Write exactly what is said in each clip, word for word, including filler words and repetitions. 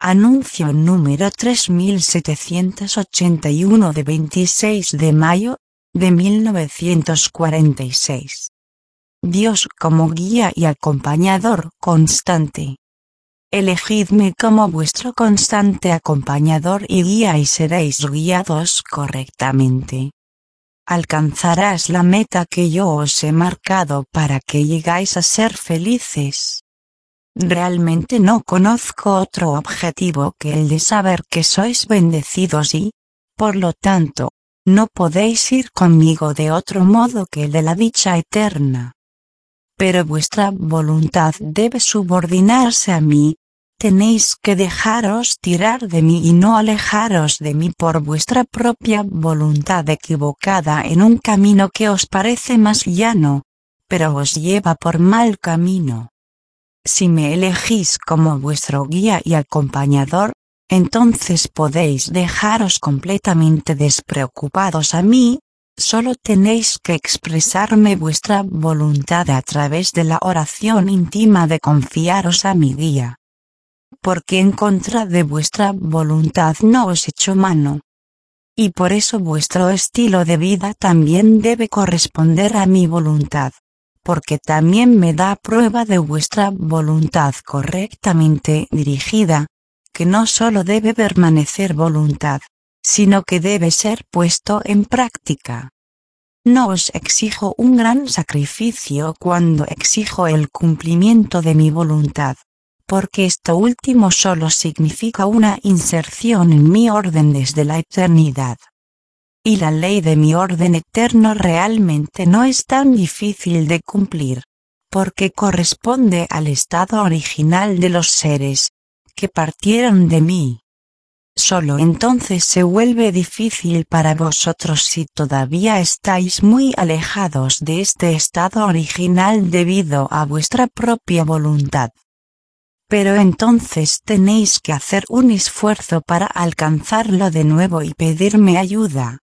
Anuncio número tres mil setecientos ochenta y uno de veintiséis de mayo de mil novecientos cuarenta y seis. Dios como guía y acompañador constante. Elegidme como vuestro constante acompañador y guía y seréis guiados correctamente. Alcanzarás la meta que yo os he marcado para que llegáis a ser felices. Realmente no conozco otro objetivo que el de saber que sois bendecidos y, por lo tanto, no podéis ir conmigo de otro modo que el de la dicha eterna. Pero vuestra voluntad debe subordinarse a mí, tenéis que dejaros tirar de mí y no alejaros de mí por vuestra propia voluntad equivocada en un camino que os parece más llano, pero os lleva por mal camino. Si me elegís como vuestro guía y acompañador, entonces podéis dejaros completamente despreocupados a mí, solo tenéis que expresarme vuestra voluntad a través de la oración íntima de confiaros a mi guía. Porque en contra de vuestra voluntad no os echo mano. Y por eso vuestro estilo de vida también debe corresponder a mi voluntad. Porque también me da prueba de vuestra voluntad correctamente dirigida, que no solo debe permanecer voluntad, sino que debe ser puesto en práctica. No os exijo un gran sacrificio cuando exijo el cumplimiento de mi voluntad, porque esto último solo significa una inserción en mi orden desde la eternidad. Y la ley de mi orden eterno realmente no es tan difícil de cumplir, porque corresponde al estado original de los seres, que partieron de mí. Solo entonces se vuelve difícil para vosotros si todavía estáis muy alejados de este estado original debido a vuestra propia voluntad. Pero entonces tenéis que hacer un esfuerzo para alcanzarlo de nuevo y pedirme ayuda.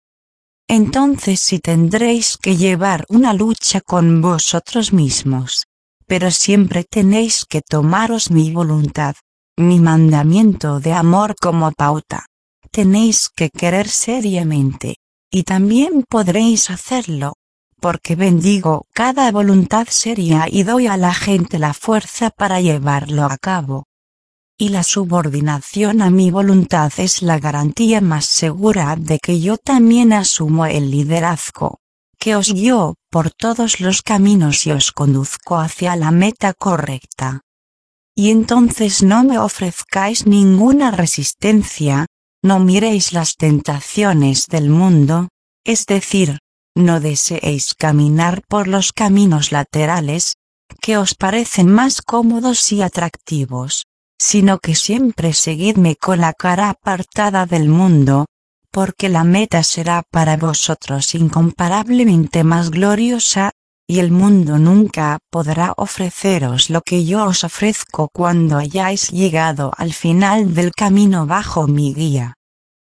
Entonces sí tendréis que llevar una lucha con vosotros mismos, pero siempre tenéis que tomaros mi voluntad, mi mandamiento de amor como pauta. Tenéis que querer seriamente, y también podréis hacerlo, porque bendigo cada voluntad seria y doy a la gente la fuerza para llevarlo a cabo. Y la subordinación a mi voluntad es la garantía más segura de que yo también asumo el liderazgo, que os guío por todos los caminos y os conduzco hacia la meta correcta. Y entonces no me ofrezcáis ninguna resistencia, no miréis las tentaciones del mundo, es decir, no deseéis caminar por los caminos laterales, que os parecen más cómodos y atractivos, sino que siempre seguidme con la cara apartada del mundo, porque la meta será para vosotros incomparablemente más gloriosa, y el mundo nunca podrá ofreceros lo que yo os ofrezco cuando hayáis llegado al final del camino bajo mi guía.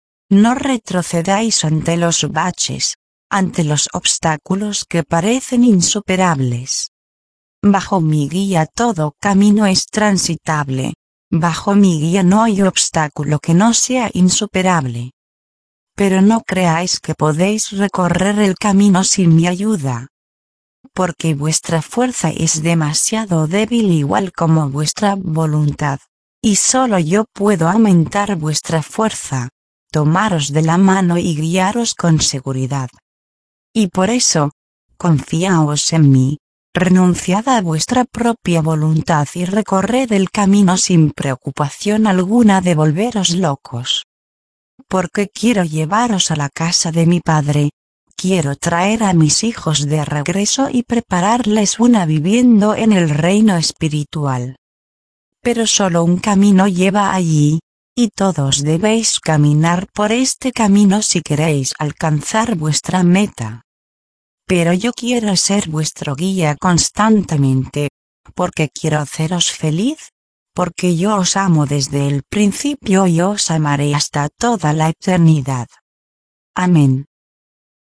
No retrocedáis ante los baches, ante los obstáculos que parecen insuperables. Bajo mi guía todo camino es transitable. Bajo mi guía no hay obstáculo que no sea insuperable. Pero no creáis que podéis recorrer el camino sin mi ayuda. Porque vuestra fuerza es demasiado débil igual como vuestra voluntad, y solo yo puedo aumentar vuestra fuerza, tomaros de la mano y guiaros con seguridad. Y por eso, confiaos en mí. Renunciad a vuestra propia voluntad y recorred el camino sin preocupación alguna de volveros locos. Porque quiero llevaros a la casa de mi Padre, quiero traer a mis hijos de regreso y prepararles una viviendo en el reino espiritual. Pero solo un camino lleva allí, y todos debéis caminar por este camino si queréis alcanzar vuestra meta. Pero yo quiero ser vuestro guía constantemente, porque quiero haceros feliz, porque yo os amo desde el principio y os amaré hasta toda la eternidad. Amén.